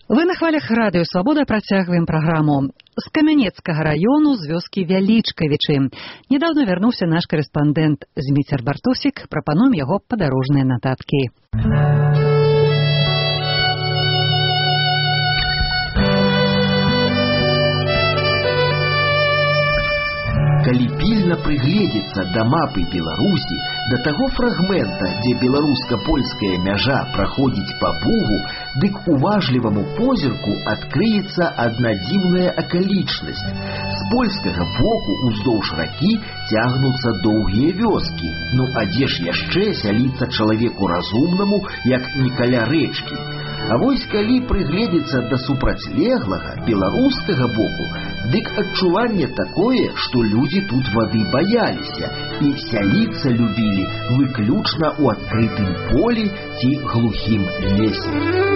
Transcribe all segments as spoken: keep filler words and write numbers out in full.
Вы на хвалях радыё «Свабода» працягваем праграму. З Камянецкага раёну, з вёскі Вялічкавічы. Недаўно вярнуўся наш корэспандэнт Зміцер Бартосік. Прапануем яго падарожныя нататкі. Калі пільна прыгледзецца да мапы Беларусі, да таго фрагмента, дзе беларуска-польская мяжа праходзіць па Бугу, дык уважліваму позірку адкрыецца адна дзіўная акалічнасць. З польскага боку уздоўж ракі цягнуцца доўгія вёскі. Ну а дзе ж яшчэ сяліцца чалавеку разумнаму, як не каля рэчкі? А вось калі прыгледзецца да супрацьлеглага беларускага боку, дык адчуванне такое, што людзі тут вады баяліся і сяліцца любілі выключна ў адкрытым полі ці глухім лесе.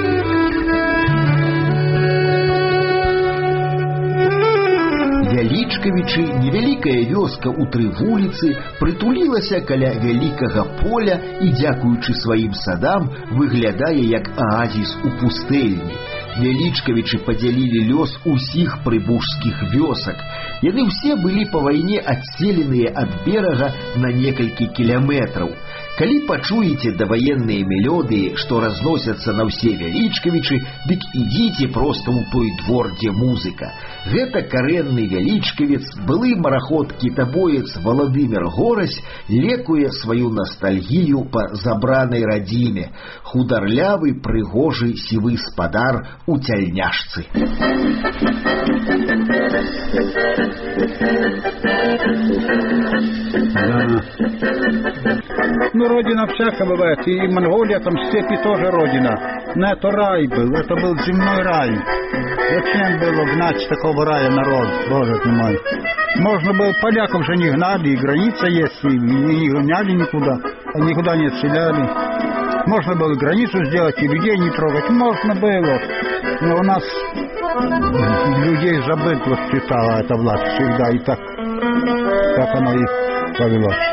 Вялічкавічы, невялікая вёска ў тры вуліцы, прытулілася каля вялікага поля і, дзякуючы сваім садам, выглядае як аазіс у пустэльні. Вялічкавічы падзялілі лёс усіх прыбужскіх вёсак. Яны ўсе былі па вайне адселеныя ад берага на некалькі кіляметраў. Калі пачуеце даваенныя мелодыі, што разносяцца на ўсе Вялічкавічы, дык ідзіце проста ў той двор, дзе музыка. Гэта карэнны вялічкавец, былы мараход-кітабоец Валадымир Горась лекуе сваю ностальгію па забранай радзіме. Хударлявы, прыгожы, сівы спадар у цяльняшцы. Ну, родина всякая бывает, и Монголия, там степи тоже родина. Но это рай был, это был земной рай. Зачем было гнать такого рая народ, боже ты мой? Можно было, поляков же не гнали, и граница есть, и не гоняли никуда, никуда не отселяли. Можно было границу сделать, и людей не трогать, можно было. Но у нас людей забыть воспитала эта власть всегда, и так, так оно и повелось.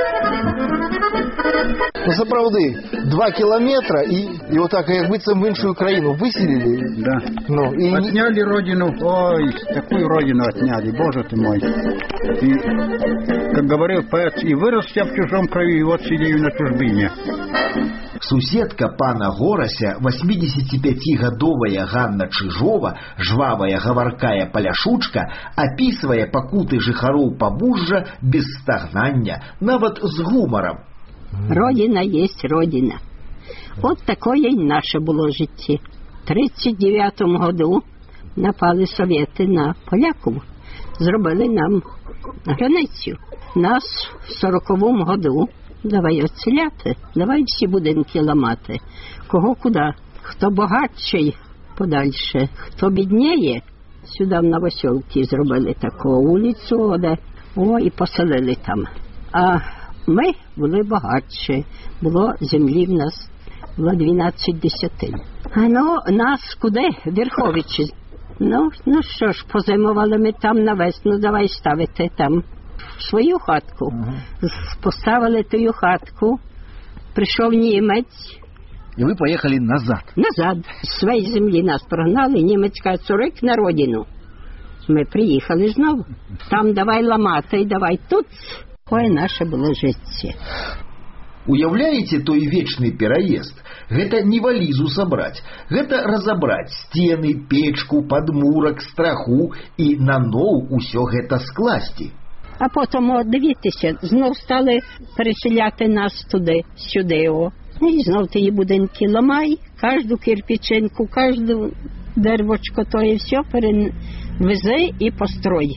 Ну, сапраўды, два километра и, и вот так, как быццам в іншую краіну выселили. Да. Ну, и... Отняли родину, ой, такую родину отняли, боже ты мой. И, как говорил поэт, и вырос я в чужом краю, и вот сидею на чужбине. Суседка пана Горася, восьмидесятипятигадовая Ганна Чижова, жвавая гаваркая паляшучка, описывая пакуты жыхароў Пабужжа без стагнання, нават з гумаром. Родина есть родина. Вот такое и наше было житті. В тридцять дев'ятому году напали совєти на поляків. Зробили нам границю. Нас в сороковому году давай відселяти, давай всі будинки ламати. Кого куди? Хто багатший подальше, хто бідніє, сюди в Новосілки зробили таку вулицю, де, о, і поселили там. А ми були багатші, було землі в нас, було дванадцять десятин. А ну, нас куди? Верховичі. Ну, ну що ж, позимували ми там на весну, давай ставити там свою хатку. Ага. Поставили ту хатку, прийшов німець. І ви поїхали назад? Назад. З своєї землі нас прогнали, німець каже, цурик на родину. Ми приїхали знову. Там давай ламати, давай тут. Ой, наше было жыццё. Уяўляеце той вечны пераезд? Гэта не валізу сабраць, гэта разабраць сцены, печку, падмурак, страху і наноў усё гэта скласці. А потім, о, дивіться, знов стали переселяти нас туди, сюди, о. І знов ті будинки ламай, кожну кирпичинку, кожну деревочко, то і все перевези і построй.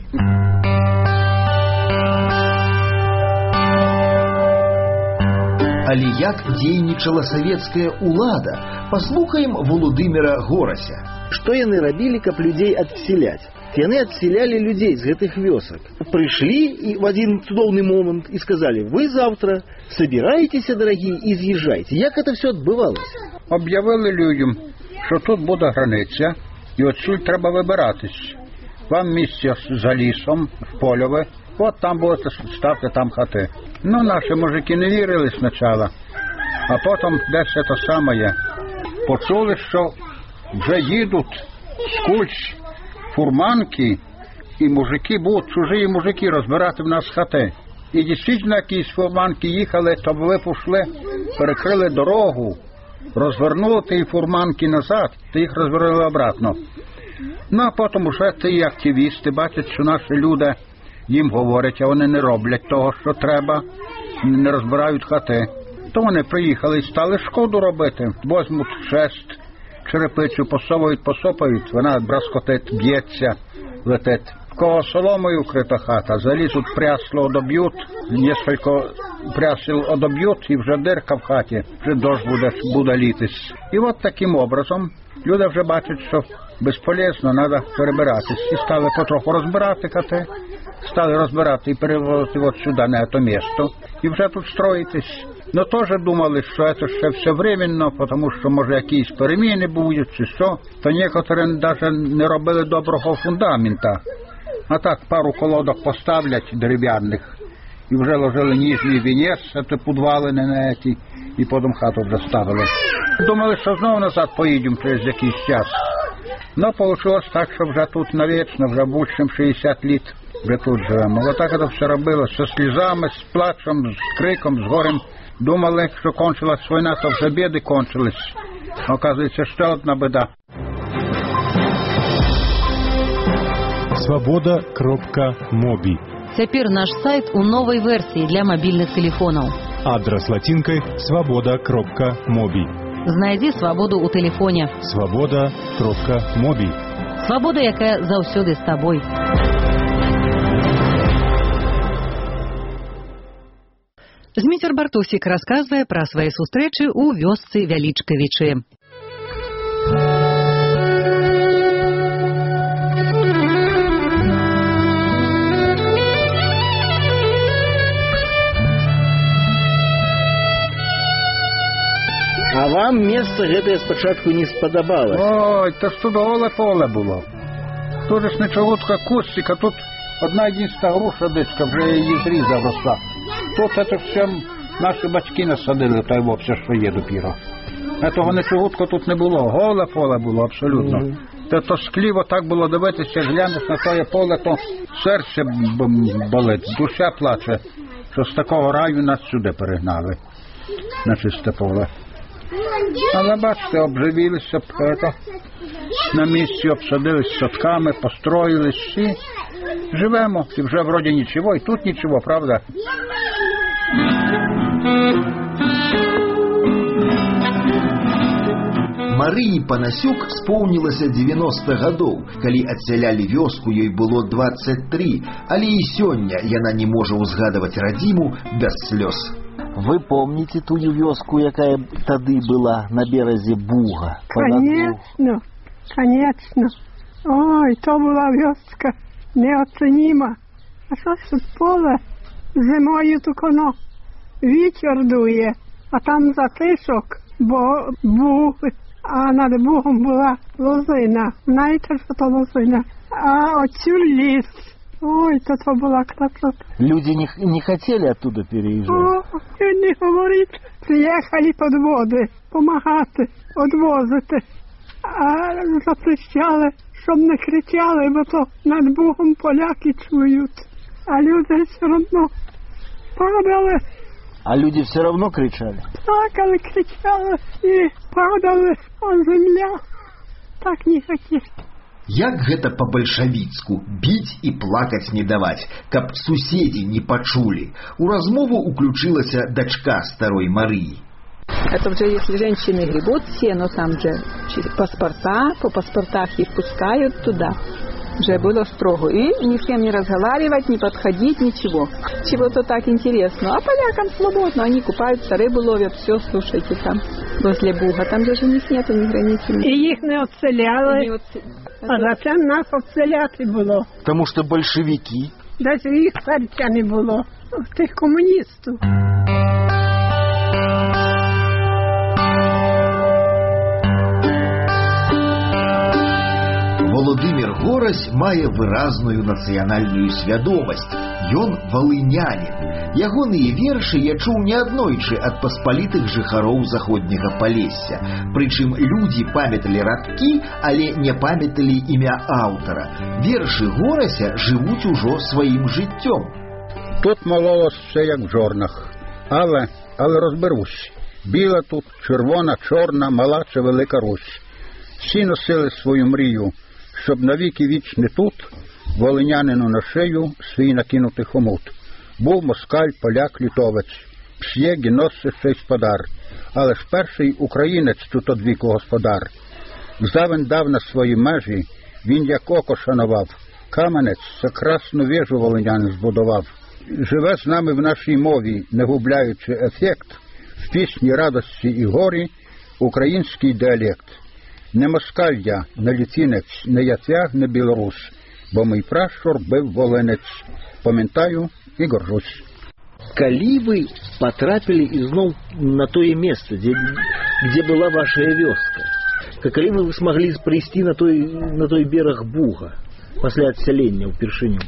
Але як дзейнічала савецкая ўлада? Паслухаем Валадыміра Горася. Што яны рабілі, каб людзей адселяць? Яны адселялі людзей з гэтых вёсак. Прыйшлі і в один цудоўны момант і сказалі: вы завтра собираетеся, дарагія, і з'їжджайте. Як это все адбывалася? Об'явили людям, що тут буде границя, і отсюль треба вибиратись. Вам місце за лісом, в польове, от там будете ставити там хати. Ну, наші мужики не вірили спочатку, а потім десь це саме почули, що вже їдуть скульсь фурманки, і мужики будуть, чужі мужики розбирати в нас хати. І дійсно якісь фурманки їхали, то ви пішли, перекрили дорогу, розвернули ті фурманки назад, то їх розвернули обратно. Ну, а потім вже ті активісти бачать, що наші люди їм говорять, а вони не роблять того, що треба, не розбирають хати. То вони приїхали і стали шкоду робити. Возьмуть шест, черепицю, посовують, посопають, вона браскотить, б'ється, летить. В кого соломою укрита хата, залізуть, прясло одоб'ють, кілька прясел одоб'ють, і вже дирка в хаті, вже дощ буде, буде літись. І от таким образом люди вже бачать, що безполезно, треба перебиратись. І стали потроху розбирати хати, стали розбирати і перевозити от сюди, на це місто, і вже тут строїтись. Но теж думали, що це ще все временно, тому що, може, якісь переміни будуть, чи що. То некоторі навіть не робили доброго фундамента. А так пару колодок поставлять дерев'яних, і вже ложили нижній вінець, це підвалини на ці, і потім хату вже ставили. Думали, що знову назад поїдемо через якийсь час. Но вийшло так, що вже тут навічно, вже більше, ніж шістдесят років, вже тут живемо. Ось так це все робилося, з слізами, з плачем, з криком, з горем. Думали, що кончилась війна, то вже біди кончились. Оказується, ще одна біда. свобода крапка мобі. Цяпер наш сайт у новай версіі для мабільных тэлефонаў. Адрес латинкой свобода крапка мобі. Знайдзі свабоду ў тэлефоне. свобода крапка мобі. Свабода, якая заўсёды з табой. Зміцер Бартосік расказвае пра свае сустрэчы ў вёсцы Вялічкавічы. А вам месца гэтае спачатку не спадабалось? Ой, то ж тут голе поле було. Тут ж не чогутка кустика, тут одна єдинственна груша дичка, вже її зрізав росла. Тут це все наші батьки насадили, та й все, що є допіро. Этого нічогутко тут не було, голе поле було абсолютно. Mm-hmm. Та то скліво так було дивитися, глянеш на своє поле, то серце болить, душа плаче, що з такого раю нас сюди перегнали, на чисте поле. Але бачите, обживілися, на місці обсадились садками, построїлись і живемо. І вже вроді нічого, і тут нічого, правда? Марыі Панасюк споўнілася дзевяноста гадоў, калі адсялялі вёску, ёй было дваццаць тры, але і сёння яна не можа ўзгадаваць радзіму без слёз. Вы помните тую вёску, якая тады была на березе Буга? Конечно, конечно. Ой, то была вёска неоценима. А що ж тут поле? Зимою туконо вітер дує, а там затишок, бо Буг, а над Бугом була лозина. Знаєте, що то лозина? А оцю ліс. Ой, то то була красота. Люди не, не хотели оттуда переезжать? О, не говорить. Приїхали підводи, помагати, відвозити. А запрещали, щоб не кричали, бо то над Богом поляки чують. А люди все одно падали. А люди все равно кричали? Плакали, кричали і падали, а земля так не хотіла. Як гэта па-бальшавіцку біць і плакаць не даваць, каб суседзі не пачулі. У размову уключылася дачка старой Марыі. Это уже если женщины гребут сено, там же паспорта, по паспортах их пускают туда. Уже было строго. И ни с кем не разговаривать, не подходить, ничего. Чего-то так интересно. А полякам свободно, они купаются, рыбу ловят, все, слушайте, там, возле Буга. Там даже у них нету ни границы. И их не отселяли. А зачем нас отселяти було? Потому что большевики. Даже їх серця не було, тих комуністів. Володимир Горась мае выразную нацыянальную свядомасць. Ён валынянін. Ягоныя вершы я чуў неаднойчы ад паспалітых жыхароў заходняга Палесся. Прычым людзі памяталі радкі, але не памяталі імя аўтара. Вершы Горася жывуць ужо сваім жыццём. Тут мололось все як в жорнах. Але, але розберусь. Біла тут, червона, чорна, мала чи велика Русь. Всі носили свою мрію, щоб навіки вічні тут волинянину на шию свій накинути хомут. Був москаль, поляк, літовець, псьє, гіноссе, ще й сподар. Але ж перший українець тут одвіку господар. Взавен дав на свої межі, він як око шанував. Каменець за красну вежу волинянин збудував. Живе з нами в нашій мові, не губляючи ефект, в пісні радості і горі український діалект. Не москаль я, не літінець, не яцяг, не білорус, бо мій пращур бив волинець. Пам'ятаю і горжусь. Калі вы потрапили изноў на тое место, где, где была ваша вёска? Калі вы смогли прийти на той, на той берег Буга пасля адсялення ўпершыню?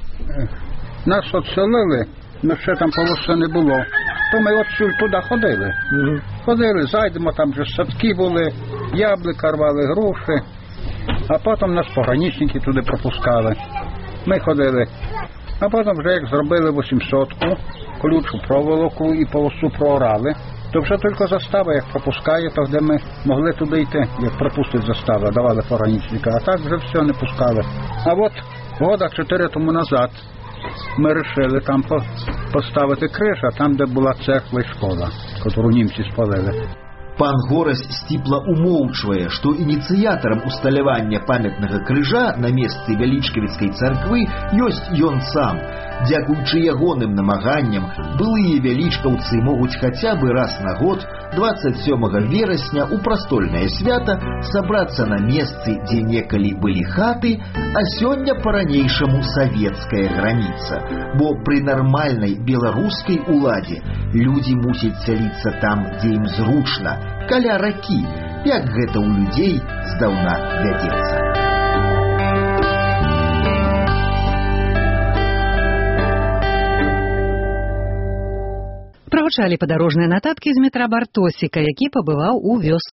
Нас отселили, но ще там полоса не було. То ми отсюль туди ходили. Mm-hmm. Ходили, зайдемо, там же садки були, яблука рвали, груші. А потім нас пограничники туди пропускали. Ми ходили. А потім вже як зробили вісімсотку, колючу проволоку і полосу проорали, то вже тільки застава, як пропускає, то де ми могли туди йти, як пропустить застава, давали пограничника. А так вже все не пускали. А от года чотири тому назад ми вирішили там поставити криш, а там, де була церква і школа, яку німці спалили. Пан Горась сціпла умоўчвае, што ініцыятарам усталявання памятнага крыжа на месцы Вялічкавіцкай царквы ёсць ён сам. Дзякуючы ягоным намаганням, былыя вялічкаўцы могуць хаця бы раз на год, двадцать сёмага верасня, у прастольнае свята сабрацца на месцы, дзе некалі былі хаты, а сёння па-ранейшаму савецкая граніца. Бо пры нармальнай беларускай уладзе людзі мусяць сяліцца там, дзе ім зручна, каля ракі, як гэта ў людзей здаўна вядзецца. Правучалі падарожныя нататкі з Змітра Бартосіка, які пабываў у вёсцы